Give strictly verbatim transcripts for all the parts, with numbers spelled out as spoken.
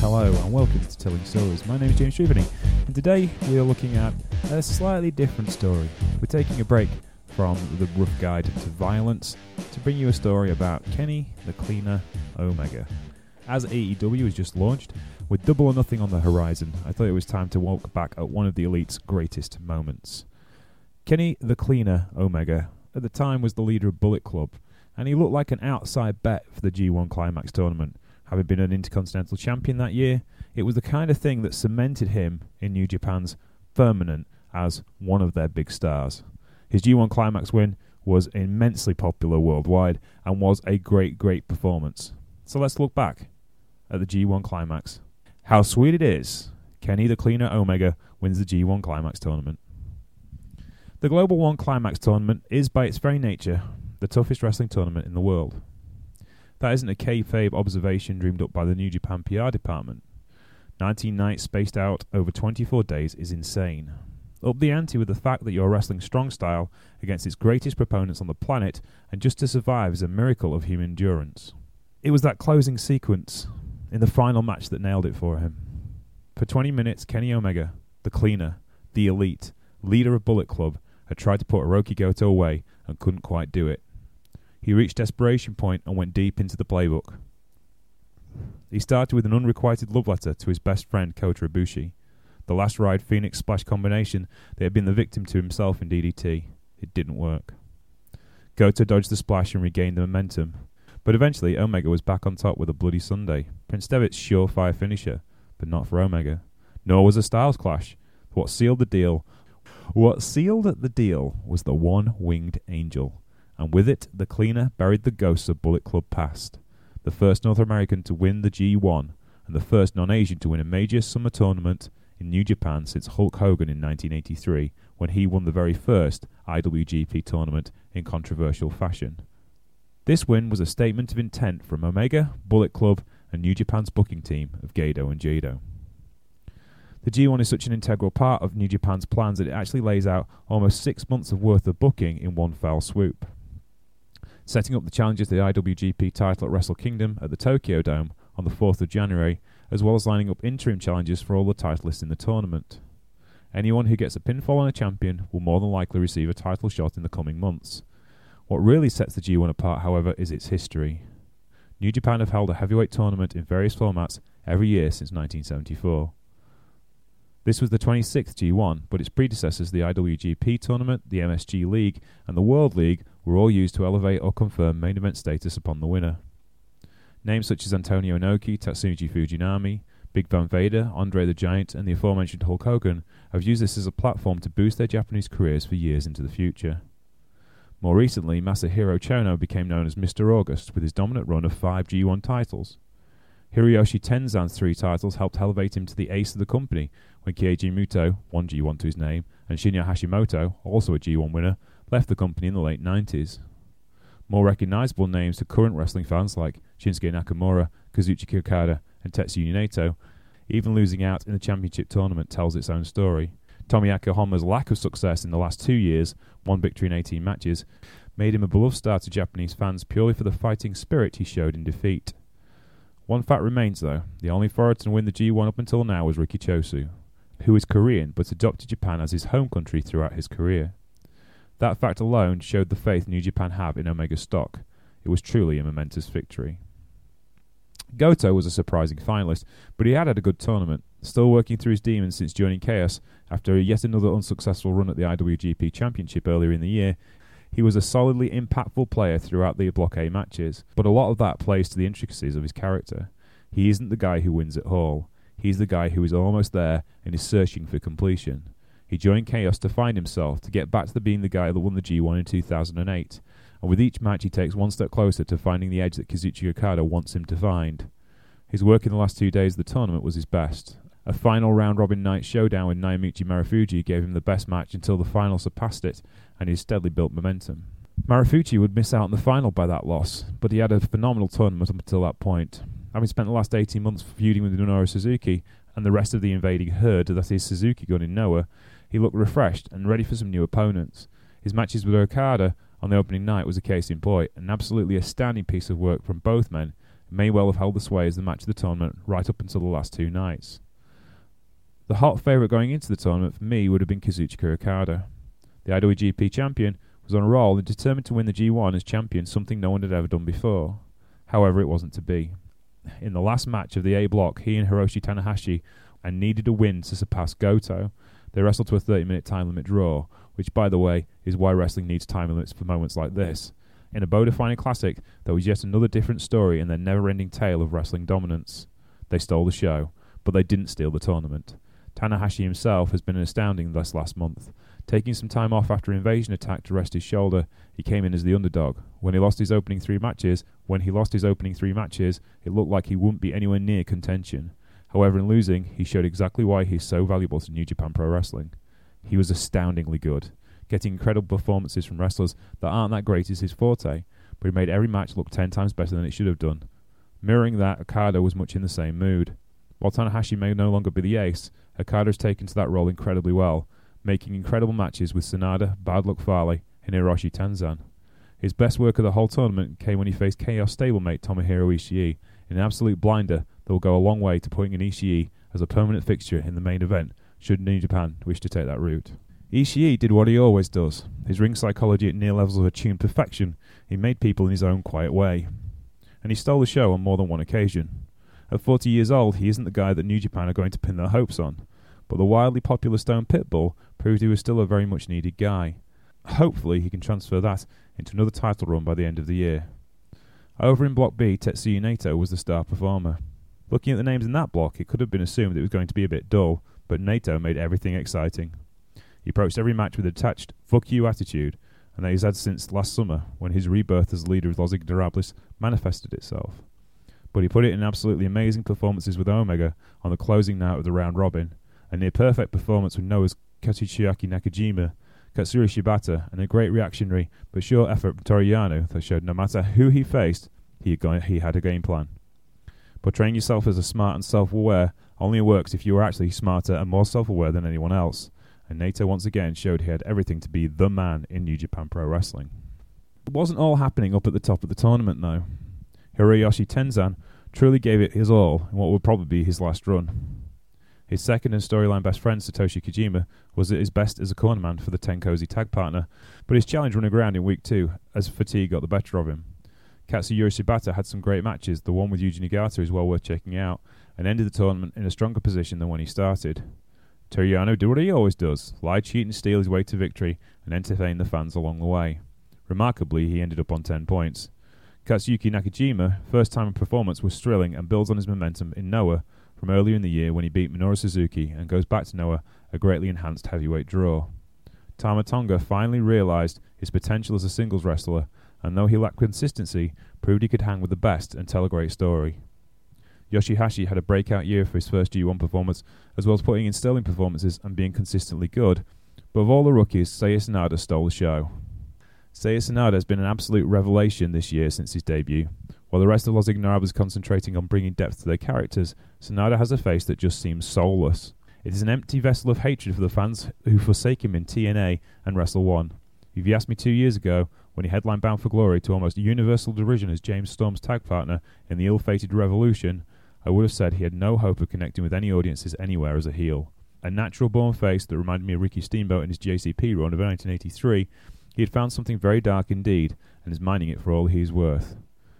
Hello and welcome to Telling Stories. My name is James Treveny, and today we are looking at a slightly different story. We're taking a break from the rough guide to violence to bring you a story about Kenny the Cleaner Omega. As A E W has just launched, with Double or Nothing on the horizon, I thought it was time to walk back at one of the Elite's greatest moments. Kenny the Cleaner Omega at the time was the leader of Bullet Club, and he looked like an outside bet for the G one Climax tournament. Having been an Intercontinental Champion that year, it was the kind of thing that cemented him in New Japan's firmament as one of their big stars. His G one Climax win was immensely popular worldwide and was a great, great performance. So let's look back at the G one Climax. How sweet it is, Kenny the Cleaner Omega wins the G one Climax tournament. The Global One Climax tournament is by its very nature the toughest wrestling tournament in the world. That isn't a kayfabe observation dreamed up by the New Japan P R department. nineteen nights spaced out over twenty-four days is insane. Up the ante with the fact that you're wrestling strong style against its greatest proponents on the planet, and just to survive is a miracle of human endurance. It was that closing sequence in the final match that nailed it for him. For twenty minutes, Kenny Omega, the Cleaner, the Elite, leader of Bullet Club, had tried to put Hiroki Goto away and couldn't quite do it. He reached desperation point and went deep into the playbook. He started with an unrequited love letter to his best friend Kota Ibushi, the last ride Phoenix Splash combination that had been the victim to himself in D D T. It didn't work. Goto dodged the splash and regained the momentum, but eventually Omega was back on top with a Bloody Sunday, Prince Devitt's surefire finisher, but not for Omega. Nor was a Styles Clash. What sealed the deal? What sealed the deal was the One-Winged Angel. And with it, the Cleaner buried the ghosts of Bullet Club past. The first North American to win the G one, and the first non-Asian to win a major summer tournament in New Japan since Hulk Hogan in nineteen eighty-three, when he won the very first I W G P tournament in controversial fashion. This win was a statement of intent from Omega, Bullet Club, and New Japan's booking team of Gedo and Jado. The G one is such an integral part of New Japan's plans that it actually lays out almost six months of worth of booking in one foul swoop. Setting up the challenges to the I W G P title at Wrestle Kingdom at the Tokyo Dome on the fourth of January, as well as lining up interim challenges for all the titleists in the tournament. Anyone who gets a pinfall on a champion will more than likely receive a title shot in the coming months. What really sets the G one apart, however, is its history. New Japan have held a heavyweight tournament in various formats every year since nineteen seventy-four. This was the twenty-sixth G one, but its predecessors, the I W G P tournament, the M S G League, and the World League, were all used to elevate or confirm main event status upon the winner. Names such as Antonio Inoki, Tatsuji Fujinami, Big Van Vader, Andre the Giant, and the aforementioned Hulk Hogan have used this as a platform to boost their Japanese careers for years into the future. More recently, Masahiro Chono became known as Mister August with his dominant run of five G one titles. Hiroyoshi Tenzan's three titles helped elevate him to the ace of the company when Keiji Muto, one G one to his name, and Shinya Hashimoto, also a G one winner, left the company in the late nineties. More recognisable names to current wrestling fans like Shinsuke Nakamura, Kazuchika Okada, and Tetsuya Naito, even losing out in the championship tournament tells its own story. Tomoaki Honma's lack of success in the last two years, one victory in eighteen matches, made him a beloved star to Japanese fans purely for the fighting spirit he showed in defeat. One fact remains though, the only foreigner to win the G one up until now was Riki Chosu, who is Korean but adopted Japan as his home country throughout his career. That fact alone showed the faith New Japan have in Omega stock. It was truly a momentous victory. Goto was a surprising finalist, but he had had a good tournament, still working through his demons since joining Chaos after yet another unsuccessful run at the I W G P Championship earlier in the year. He was a solidly impactful player throughout the Block A matches, but a lot of that plays to the intricacies of his character. He isn't the guy who wins it all. He's the guy who is almost there and is searching for completion. He joined Chaos to find himself, to get back to the being the guy that won the G one in two thousand eight, and with each match he takes one step closer to finding the edge that Kazuchika Okada wants him to find. His work in the last two days of the tournament was his best. A final round-robin night showdown with Naomichi Marufuji gave him the best match until the final surpassed it, and he steadily built momentum. Marufuji would miss out on the final by that loss, but he had a phenomenal tournament up until that point. Having spent the last eighteen months feuding with Minoru Suzuki and the rest of the invading herd that is Suzuki Gun in Noah, he looked refreshed and ready for some new opponents. His matches with Okada on the opening night was a case in point, an absolutely astounding piece of work from both men, may well have held the sway as the match of the tournament right up until the last two nights. The hot favourite going into the tournament for me would have been Kazuchika Okada. The I W G P champion was on a roll and determined to win the G one as champion, something no one had ever done before. However, it wasn't to be. In the last match of the A block, he and Hiroshi Tanahashi and needed a win to surpass Goto. They wrestled to a thirty-minute time limit draw, which, by the way, is why wrestling needs time limits for moments like this. In a bow-defining classic, there was yet another different story in their never-ending tale of wrestling dominance. They stole the show, but they didn't steal the tournament. Tanahashi himself has been astounding this last month. Taking some time off after Invasion attack to rest his shoulder, he came in as the underdog. When he lost his opening three matches, when he lost his opening three matches, it looked like he wouldn't be anywhere near contention. However, in losing, he showed exactly why he's so valuable to New Japan Pro Wrestling. He was astoundingly good. Getting incredible performances from wrestlers that aren't that great is his forte, but he made every match look ten times better than it should have done. Mirroring that, Okada was much in the same mood. While Tanahashi may no longer be the ace, Okada has taken to that role incredibly well, making incredible matches with Sanada, Bad Luck Fale, and Hiroshi Tenzan. His best work of the whole tournament came when he faced Chaos stablemate Tomohiro Ishii in an absolute blinder that will go a long way to putting an Ishii as a permanent fixture in the main event, should New Japan wish to take that route. Ishii did what he always does. His ring psychology at near levels of attuned perfection, he made people in his own quiet way. And he stole the show on more than one occasion. At forty years old, he isn't the guy that New Japan are going to pin their hopes on, but the wildly popular Stone Pitbull proved he was still a very much needed guy. Hopefully he can transfer that into another title run by the end of the year. Over in Block B, Tetsuya Naito was the star performer. Looking at the names in that block, it could have been assumed it was going to be a bit dull, but Naito made everything exciting. He approached every match with a detached, fuck you attitude, and that he's had since last summer, when his rebirth as leader of Los Ignorables manifested itself. But he put it in absolutely amazing performances with Omega on the closing night of the round robin, a near-perfect performance with Noah's Katsuchiyaki Nakajima, Katsuri Shibata, and a great reactionary but sure effort from Toru Yano that showed no matter who he faced, he had, gone, he had a game plan. Portraying yourself as a smart and self-aware only works if you are actually smarter and more self-aware than anyone else, and Naito once again showed he had everything to be the man in New Japan Pro Wrestling. It wasn't all happening up at the top of the tournament though. Hiroshi Tenzan truly gave it his all in what would probably be his last run. His second and storyline best friend, Satoshi Kojima, was at his best as a cornerman for the Tenkozy tag partner, but his challenge running around in week two as fatigue got the better of him. Katsuyori Shibata had some great matches. The one with Yuji Nagata is well worth checking out, and ended the tournament in a stronger position than when he started. Toru Yano did what he always does, lie, cheat and steal his way to victory, and entertain the fans along the way. Remarkably, he ended up on ten points. Katsuyuki Nakajima, first time performance, was thrilling and builds on his momentum in Noah from earlier in the year when he beat Minoru Suzuki and goes back to Noah, a greatly enhanced heavyweight draw. Tama Tonga finally realised his potential as a singles wrestler, and though he lacked consistency, proved he could hang with the best and tell a great story. Yoshihashi had a breakout year for his first G one performance, as well as putting in sterling performances and being consistently good, but of all the rookies, Seiya Sanada stole the show. Seiya Sanada has been an absolute revelation this year since his debut. While the rest of Los Ignorables is concentrating on bringing depth to their characters, Sanada has a face that just seems soulless. It is an empty vessel of hatred for the fans who forsake him in T N A and Wrestle One. If you asked me two years ago, when he headlined Bound for Glory to almost universal derision as James Storm's tag partner in the ill-fated Revolution, I would have said he had no hope of connecting with any audiences anywhere as a heel. A natural-born face that reminded me of Ricky Steamboat in his J C P run of nineteen eighty-three, he had found something very dark indeed, and is mining it for all he is worth.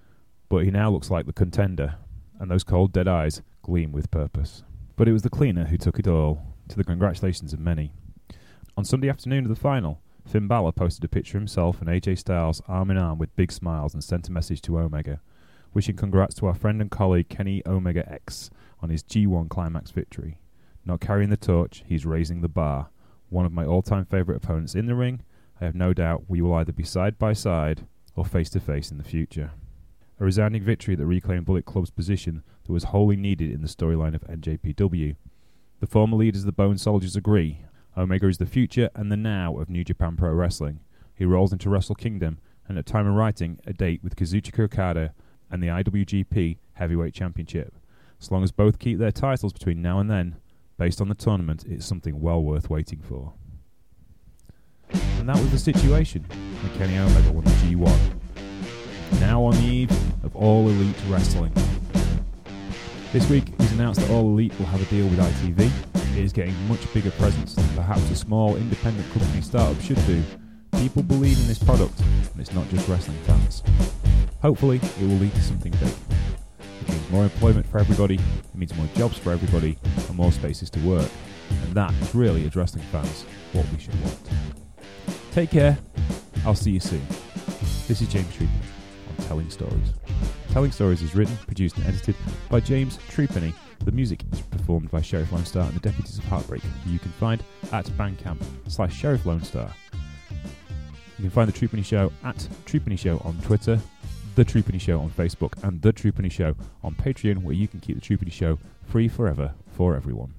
But he now looks like the contender, and those cold dead eyes gleam with purpose. But it was the cleaner who took it all, to the congratulations of many. On Sunday afternoon of the final, Finn Balor posted a picture of himself and A J Styles arm in arm with big smiles and sent a message to Omega, wishing congrats to our friend and colleague Kenny Omega X on his G one Climax victory. Not carrying the torch, he's raising the bar. One of my all-time favourite opponents in the ring. I have no doubt we will either be side by side or face to face in the future. A resounding victory that reclaimed Bullet Club's position that was wholly needed in the storyline of N J P W. The former leaders of the Bone Soldiers agree. Omega is the future and the now of New Japan Pro Wrestling. He rolls into Wrestle Kingdom, and at time of writing, a date with Kazuchika Okada and the I W G P Heavyweight Championship. As long as both keep their titles between now and then, based on the tournament, it's something well worth waiting for. And that was the situation when Kenny Omega won the G one. Now on the eve of All Elite Wrestling. This week, it was announced that All Elite will have a deal with I T V. It is getting much bigger presence than perhaps a small independent company startup should do. People believe in this product, and it's not just wrestling fans. Hopefully, it will lead to something big. It means more employment for everybody, it means more jobs for everybody, and more spaces to work. And that is really, as wrestling fans, what we should want. Take care. I'll see you soon. This is James Trupany on Telling Stories. Telling Stories is written, produced and edited by James Trupany. The music is performed by Sheriff Lone Star and the Deputies of Heartbreak, who you can find at Bandcamp slash Sheriff Lone Star. You can find The Trupany Show at Trupany Show on Twitter, The Trupany Show on Facebook, and The Trupany Show on Patreon, where you can keep The Trupany Show free forever for everyone.